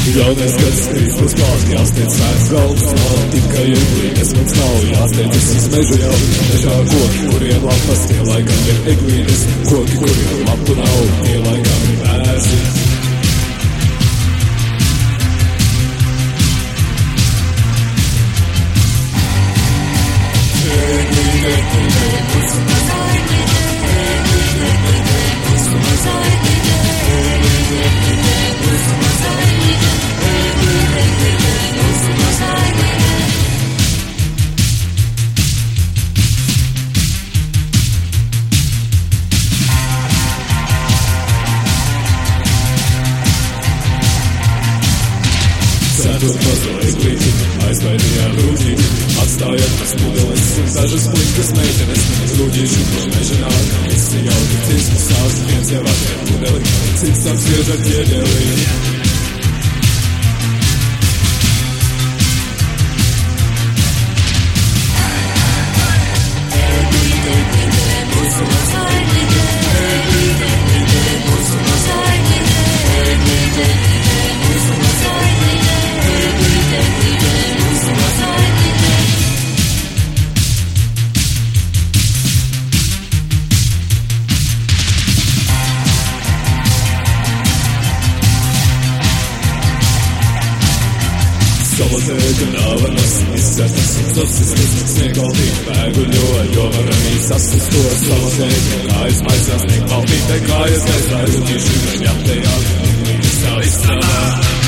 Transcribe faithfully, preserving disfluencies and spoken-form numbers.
Jaunais gads krīslas klāt, jāsteidz sēns galvas nav tikai eglītes, mums nav jāsteidzas uz mežu jau. Mežā koki, kuriem lapas, tie laikam ir eglītes, koki, kuriem lapu nav, tie laikam ir bērzi. Eglīte, eglīte, mūsu mazā eglīte, eglīte, eglīte, mūsu mazā eglīte, eglīte, eglīte, mūsu mazā eglīte, eglīte, eglīte, mūsu mazā eglīte. Ceturto mazo eglīti aizbaidījām rūģīti, atstājot tas pudeles un dažas puikas meitenes. Rūģīši no meža nāk, visi jauki cinsku sāst, viens jau atver pudeli, cits apsviež ar ķieģeli. Eglīte, eglīte, mūsu mazā eglīte, eglīte, eglīte, mūsu mazā eglīte, eglīte, eglīte, mūsu mazā eglīte, eglīte, eglīte, mūsu mazā eglīte. Salatēka dāvanas, izcertas un sasistas, sniegvaldīgi bēguļo, jo varamī sasisto. Salatēka kājas maisās, sniegvaldīgi te kājas gaisā, rūķīši viņam te jāka, līdz tā izstrādā.